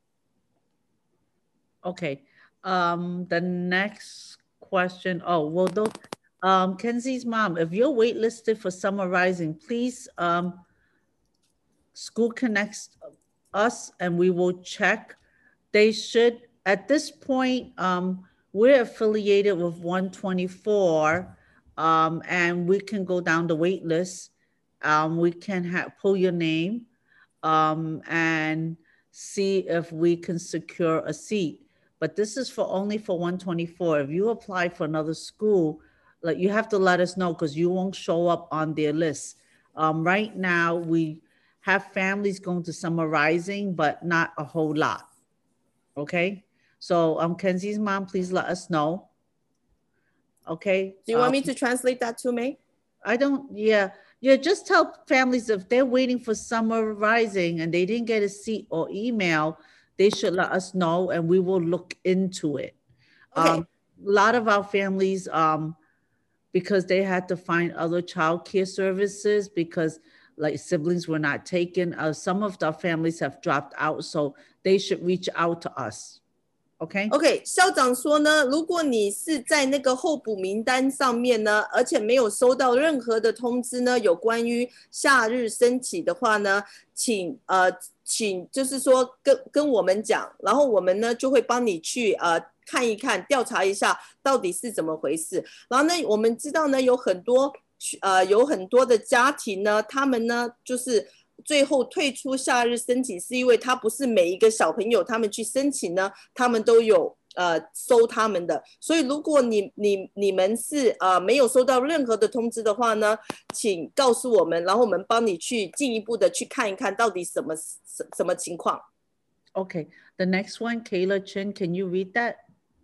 Okay, um, the next question. Oh, well, those, um, Kenzie's mom, if you're waitlisted for Summer Rising, please, um, School connects us and we will check. They should, at this point, um, we're affiliated with one twenty-four, um, and we can go down the wait list. Um, we can have, pull your name, um, and see if we can secure a seat. But this is for only for one twenty-four. If you apply for another school, like you have to let us know because you won't show up on their list. Um, right now, we have families going to Summer Rising, but not a whole lot. Okay, so um, Kenzie's mom, please let us know. Okay. Do you want um, me to translate that to me? I don't. Yeah, yeah. Just tell families if they're waiting for Summer Rising and they didn't get a seat or email, they should let us know and we will look into it. Okay. Um, a lot of our families, um, because they had to find other child care services because like siblings were not taken. Uh, some of the families have dropped out, so they should reach out to us. Okay. OK， 校长说呢，如果你是在那个候补名单上面呢，而且没有收到任何的通知呢，有关于夏日升旗的话呢，请呃，请就是说跟跟我们讲，然后我们呢就会帮你去呃看一看，调查一下到底是怎么回事。然后呢，我们知道呢有很多呃有很多的家庭呢，他们呢就是最后退出夏日申请，是因为他不是每一个小朋友他们去申请呢，他们都有呃收他们的。所以如果你你你们是呃没有收到任何的通知的话呢，请告诉我们，然后我们帮你去进一步的去看一看到底什么什什么情况。 Okay, the next one, Kayla Chin, can you read that?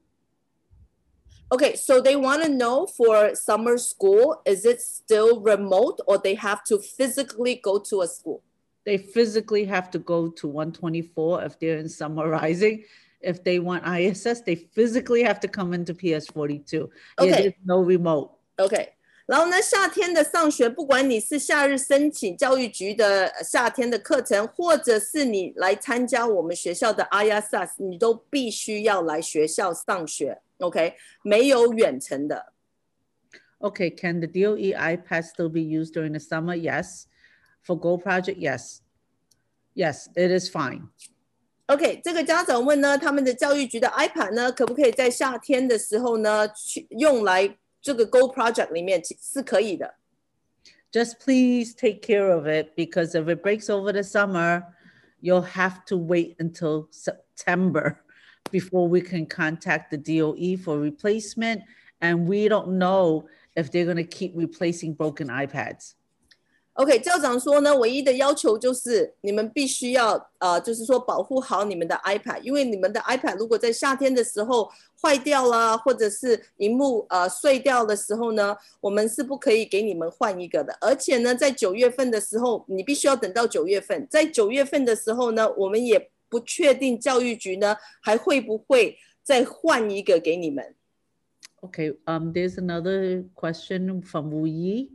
Okay, so they want to know for summer school, is it still remote or they have to physically go to a school? They physically have to go to one twenty-four if they're in Summer Rising. If they want I S S, they physically have to come into P S forty-two. Okay. Yeah, there's no remote. Okay. 然后呢，夏天的上学，不管你是夏日申请教育局的夏天的课程，或者是你来参加我们学校的 I S S， 你都必须要来学校上学。OK， 没有远程的。 Okay, can the D O E iPad still be used during the summer? Yes. For Go Project, yes. Yes, it is fine. OK， 这个家长问呢，他们的教育局的 iPad 呢，可不可以在夏天的时候呢，去用来这个 Go Project 里面是可以的。 Just please take care of it because if it breaks over the summer, you'll have to wait until September before we can contact the D O E for replacement. And we don't know if they're going to keep replacing broken iPads. OK， 校长说呢，唯一的要求就是你们必须要呃，就是说保护好你们的 iPad， 因为你们的 iPad 如果在夏天的时候坏掉啦，或者是荧幕呃碎掉的时候呢，我们是不可以给你们换一个的。而且呢，在九月份的时候，你必须要等到九月份，在九月份的时候呢，我们也不确定教育局呢还会不会再换一个给你们。 Okay, um, there's another question from Wu Yi.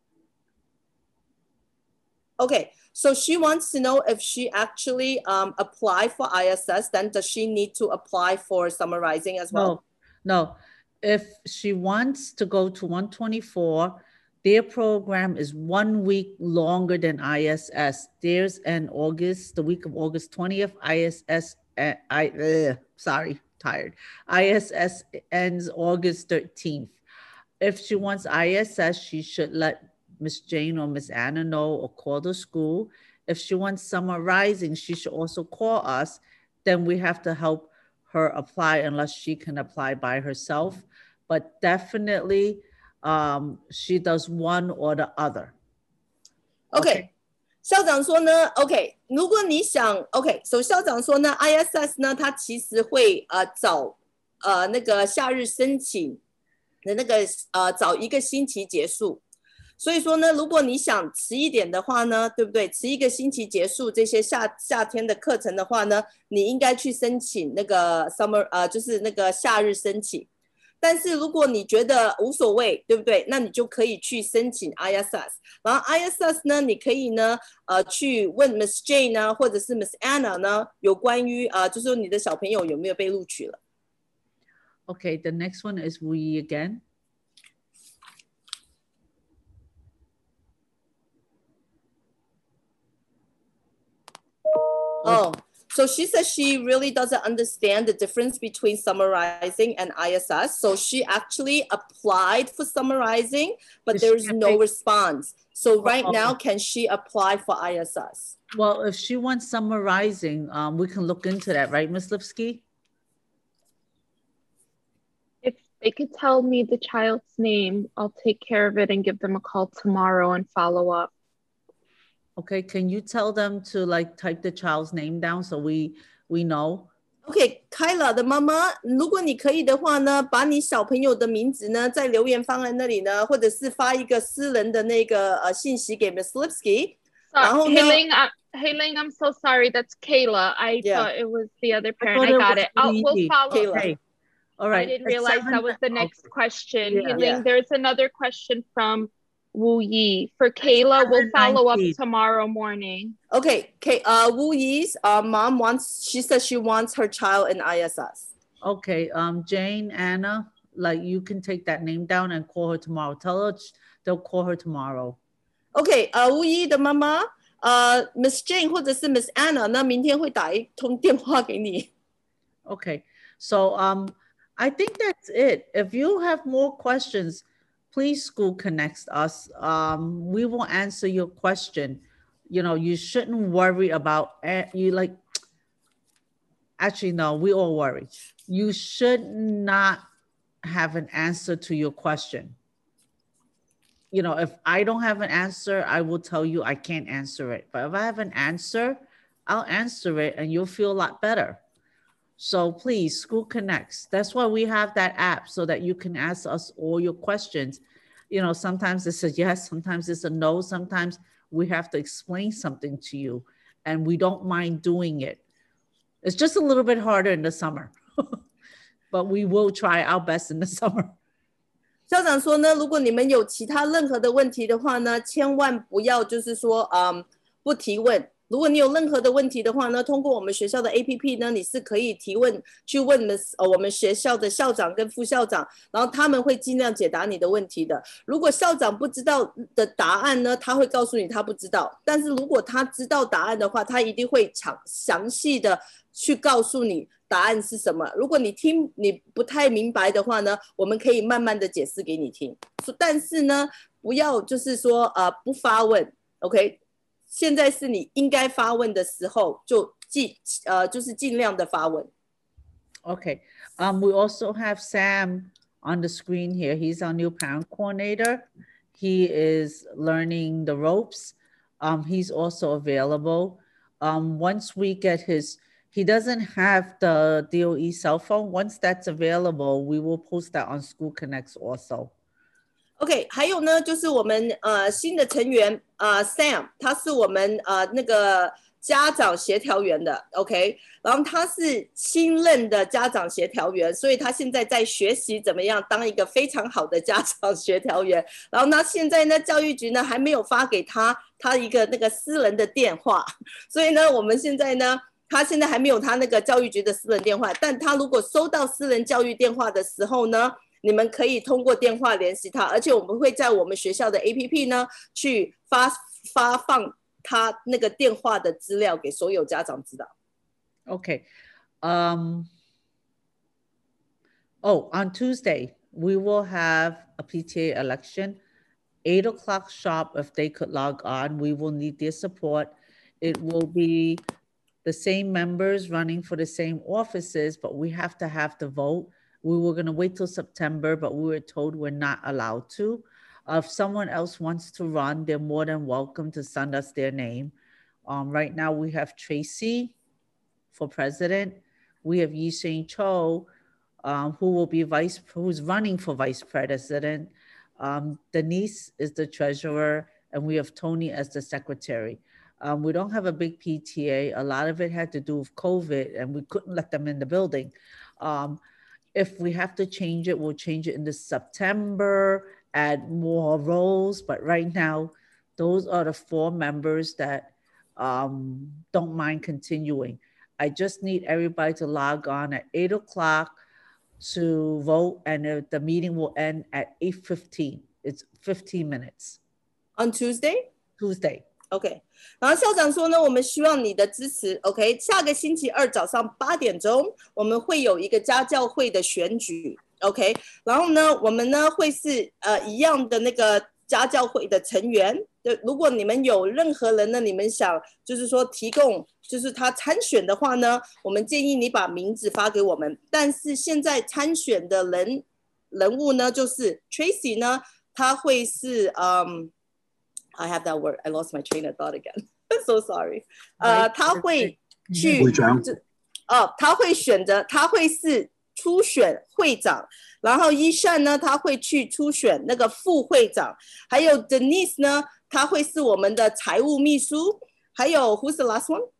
Okay, so she wants to know if she actually um, applied for I S S, then does she need to apply for summarizing as well? No, no. If she wants to go to one twenty-four, their program is one week longer than I S S. There's an August, the week of August twentieth, I S S, uh, I, uh, sorry, tired. I S S ends August thirteenth. If she wants I S S, she should let Miss Jane or Miss Anna know or call the school. If she wants summarizing, she should also call us. Then we have to help her apply unless she can apply by herself. But definitely, um, she does one or the other. OK， 校长说呢 ，OK， 如果你想 ，OK， 所以校长说呢 ，I S S 呢，它其实会呃早呃那个夏日申请的那个呃早一个星期结束。所以说呢，如果你想迟一点的话呢，对不对？迟一个星期结束这些夏夏天的课程的话呢，你应该去申请那个 summer 呃，就是那个夏日申请。但是如果你觉得无所谓，对不对？那你就可以去申请 I S S。然后 I S S 呢，你可以呢，呃，去问 Miss Jane 呢，或者是 Miss Anna 呢，有关于啊、呃，就是说你的小朋友有没有被录取了。 Okay, the next one is we again. Oh, so she says she really doesn't understand the difference between summarizing and I S S. So she actually applied for summarizing, but there's no response. So right now, can she apply for I S S? Well, if she wants summarizing, um, we can look into that, right, Miz Lipsky? If they could tell me the child's name, I'll take care of it and give them a call tomorrow and follow up. Okay, can you tell them to like type the child's name down so we we know? OK， Kyla 的妈妈，如果你可以的话呢，把你小朋友的名字呢，在留言方案那里呢，或者是发一个私人的那个呃信息给 Miss Lipsky。然后呢 Hey Ling, uh, hey Ling, I'm so sorry. That's Kayla. I Yeah. thought it was the other parent. I I, thought it got was it. I'll, we'll Lee. follow. Kayla. Okay. All right. I didn't At realize seven- that was the next okay. question. Yeah. Hey Ling, Yeah. there's another question from Wu Yi. For Kayla, we'll follow up tomorrow morning. Okay, K, uh, Wu Yi's uh, mom wants, she says she wants her child in I S S. Okay, um, Jane, Anna, like you can take that name down and call her tomorrow. Tell her they'll call her tomorrow. Okay, 呃，吴一的妈妈，呃 ，Miss Jane 或者是 Miss Anna，那明天会打一通电话给你。 Okay, so um, I think that's it. If you have more questions, please School Connects us. Um, we will answer your question. You know, you shouldn't worry about uh, you like. Actually, no, we all worry. You should not have an answer to your question. You know, if I don't have an answer, I will tell you I can't answer it. But if I have an answer, I'll answer it and you'll feel a lot better. So please, School Connects. That's why we have that app so that you can ask us all your questions. You know, sometimes it's a yes, sometimes it's a no, sometimes we have to explain something to you and we don't mind doing it. It's just a little bit harder in the summer, but we will try our best in the summer. 校长说呢，如果你们有其他任何的问题的话呢，千万不要就是说，嗯，不提问。如果你有任何的问题的话呢，通过我们学校的 A P P 呢，你是可以提问去问的，呃，我们学校的校长跟副校长，然后他们会尽量解答你的问题的。如果校长不知道的答案呢，他会告诉你他不知道。但是如果他知道答案的话，他一定会详详细的去告诉你答案是什么。如果你听你不太明白的话呢，我们可以慢慢的解释给你听。但是呢，不要就是说呃不发问 ，OK。现在是你应该发问的时候，就尽呃就是尽量的发问。 Okay. Um, we also have Sam on the screen here. He's our new parent coordinator. He is learning the ropes. Um, he's also available. Um, once we get his, he doesn't have the D O E cell phone. Once that's available, we will post that on School Connects also. OK， 还有呢，就是我们呃新的成员呃 Sam， 他是我们呃那个家长协调员的 ，OK， 然后他是新任的家长协调员，所以他现在在学习怎么样当一个非常好的家长协调员。然后呢，现在呢教育局呢还没有发给他他一个那个私人的电话，所以呢我们现在呢。他现在还没有他那个教育局的私人电话，但他如果收到私人教育电话的时候呢，你们可以通过电话联系他，而且我们会在我们学校的 A P P 呢去发发放他那个电话的资料给所有家长知道。 Okay. Um, oh, on Tuesday, we will have a P T A election. Eight o'clock sharp, if they could log on, we will need their support. It will be the same members running for the same offices, but we have to have the vote. We were going to wait till September, but we were told we're not allowed to. Uh, if someone else wants to run, they're more than welcome to send us their name. Um, right now we have Tracy for president. We have Yi-Sheng Cho, um, who will be vice, who's running for vice president. Um, Denise is the treasurer, and we have Tony as the secretary. Um, we don't have a big P T A. A lot of it had to do with COVID, and we couldn't let them in the building. Um, if we have to change it, we'll change it into September, add more roles. But right now, those are the four members that um, don't mind continuing. I just need everybody to log on at eight o'clock to vote, and the meeting will end at eight fifteen. It's fifteen minutes. On Tuesday? Tuesday. OK， 然后校长说呢，我们希望你的支持。OK， 下个星期二早上八点钟，我们会有一个家教会的选举。OK， 然后呢，我们呢会是呃一样的那个家教会的成员。如果你们有任何人呢，你们想就是说提供，就是他参选的话呢，我们建议你把名字发给我们。但是现在参选的人人物呢，就是 Tracy 呢，他会是嗯。I have that word. I lost my train of thought again. So sorry. 呃，他会去，哦，他会选择，他会是初选会长，然后伊善呢，他会去初选那个副会长，还有 Denise 呢，他会是我们的财务秘书，还有 Who's the last one?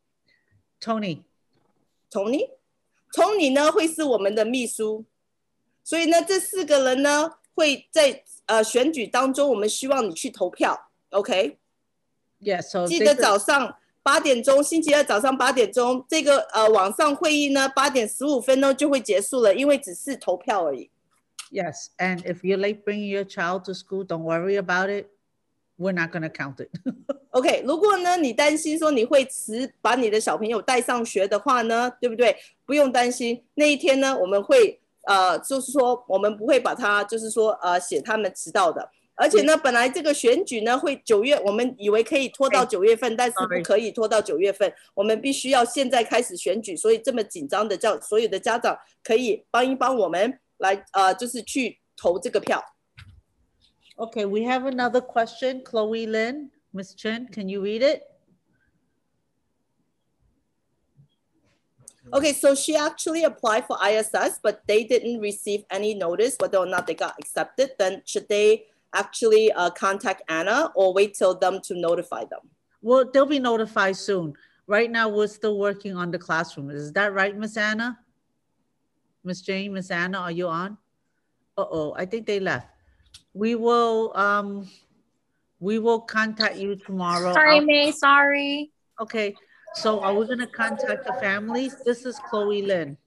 Tony. Tony. Tony 呢会是我们的秘书，所以呢，这四个人呢会在呃选举当中，我们希望你去投票。OK， yeah, so 记得早上八点钟，星期二早上八点钟，这个呃网上会议呢，八点十五分呢就会结束了，因为只是投票而已。 Yes, and if you're late bringing your child to school, don't worry about it. We're not going to count it. OK， 如果呢你担心说你会迟把你的小朋友带上学的话呢，对不对？不用担心，那一天呢我们会呃就是说我们不会把它就是说呃写他们迟到的。而且呢，本来这个选举呢会九月，我们以为可以拖到九月份，但是不可以拖到九月份，我们必须要现在开始选举，所以这么紧张的叫所有的家长可以帮一帮我们来呃，就是去投这个票。 Okay, we have another question. Chloe Lynn, Miss Chen, can you read it? Okay, so she actually applied for I S S, but they didn't receive any notice whether or not they got accepted. Then should they actually uh, contact Anna or wait till them to notify them? Well, they'll be notified soon. Right now, we're still working on the classroom. Is that right, Miss Anna? Miss Jane, Miss Anna, are you on? Uh-oh, I think they left. We will, um, we will contact you tomorrow. Sorry, May, sorry. Okay, so are we gonna contact the families? This is Chloe Lynn.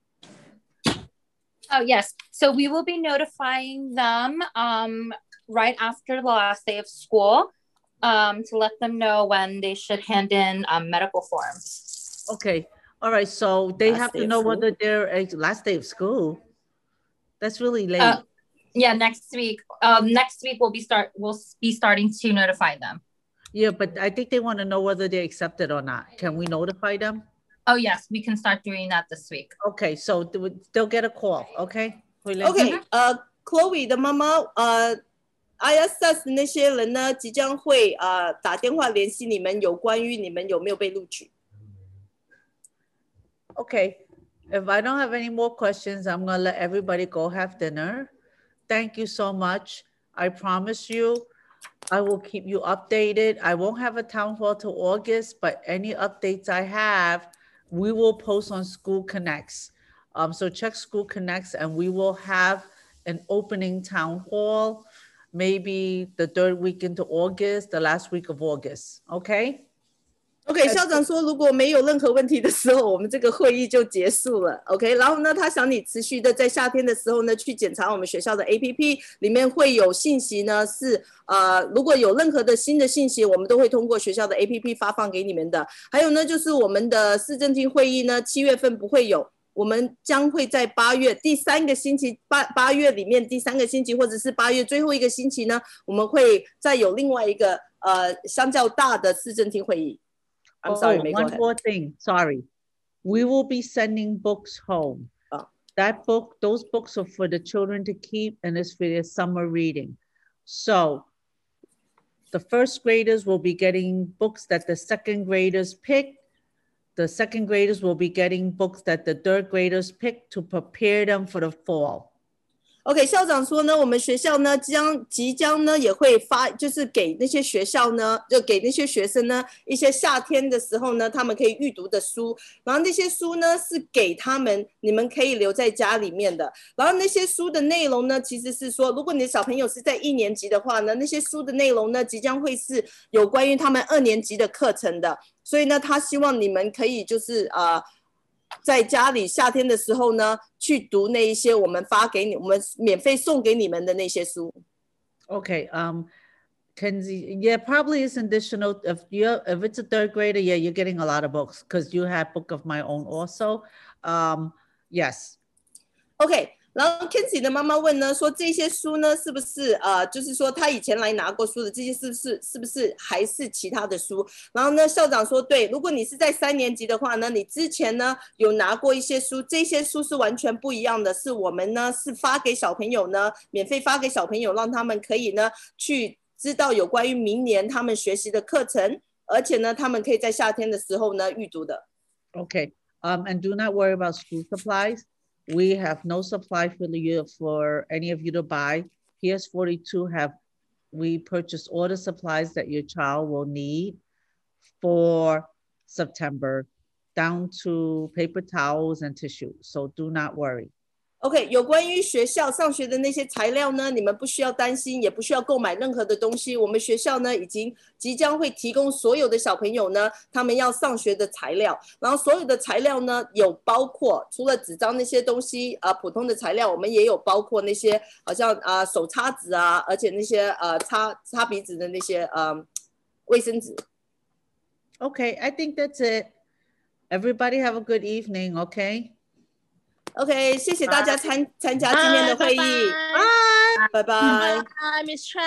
Oh, yes. So we will be notifying them um, right after the last day of school um, to let them know when they should hand in um, medical forms. Okay. All right. So they Last have day to of know school? whether they're uh, last day of school. That's really late. Uh, yeah, next week. Um, next week we'll be start. We'll be starting to notify them. Yeah, but I think they want to know whether they accepted or not. Can we notify them? Oh yes, we can start doing that this week. Okay, so they'll get a call. Okay. OK， 呃 ，Chloe 的妈妈呃 I S S 那些人呢，即将会呃打电话联系你们，有关于你们有没有被录取。 Okay, if I don't have any more questions, I'm gonna let everybody go have dinner. Thank you so much. I promise you, I will keep you updated. I won't have a town hall till August, but any updates I have, we will post on School Connects. Um, so check School Connects and we will have an opening town hall, maybe the third week into August, the last week of August, okay? OK， 校长说，如果没有任何问题的时候，我们这个会议就结束了。OK， 然后呢，他想你持续的在夏天的时候呢，去检查我们学校的 A P P， 里面会有信息呢，是呃，如果有任何的新的信息，我们都会通过学校的 A P P 发放给你们的。还有呢，就是我们的市政厅会议呢，七月份不会有。我们将会在八月第三个星期，八八月里面第三个星期，或者是八月最后一个星期呢，我们会再有另外一个呃相较大的市政厅会议。I'm sorry, oh, May, one more thing. Sorry. We will be sending books home. Oh. That book, those books are for the children to keep and it's for their summer reading. So the first graders will be getting books that the second graders pick. The second graders will be getting books that the third graders pick to prepare them for the fall. OK， 校长说呢，我们学校呢将即将呢也会发，就是给那些学校呢，就给那些学生呢一些夏天的时候呢，他们可以阅读的书。然后那些书呢是给他们，你们可以留在家里面的。然后那些书的内容呢，其实是说，如果你的小朋友是在一年级的话呢，那些书的内容呢，即将会是有关于他们二年级的课程的。所以呢，他希望你们可以就是呃。在家里夏天的时候呢，去读那一些我们发给你、我们免费送给你们的那些书。 Okay, um, Kenzie, yeah, probably is additional. If you if it's a third grader, yeah, you're getting a lot of books because you have Book of My Own also. Um, yes. Okay. 然后 Kenzie 的妈妈问呢，说这些书呢是不是呃，就是说他以前来拿过书的这些是不是是不是还是其他的书？然后呢，校长说对，如果你是在三年级的话呢，你之前呢有拿过一些书，这些书是完全不一样的，是我们呢是发给小朋友呢，免费发给小朋友，让他们可以呢去知道有关于明年他们学习的课程，而且呢，他们可以在夏天的时候呢阅读的。 Okay, um, and do not worry about school supplies. We have no supply for the year for any of you to buy. P S forty-two have, we purchased all the supplies that your child will need for September, down to paper towels and tissue. So do not worry. OK， 有关于学校上学的那些材料呢，你们不需要担心，也不需要购买任何的东西。我们学校呢，已经即将会提供所有的小朋友呢，他们要上学的材料。然后所有的材料呢，有包括除了纸张那些东西啊、呃，普通的材料，我们也有包括那些好像啊、呃、手擦纸啊，而且那些呃擦擦鼻子的那些呃卫生纸。 Okay, I think that's it. Everybody have a good evening, okay? OK， 谢谢大家参参加今天的会议，拜拜，拜拜， Bye, Miss Chen.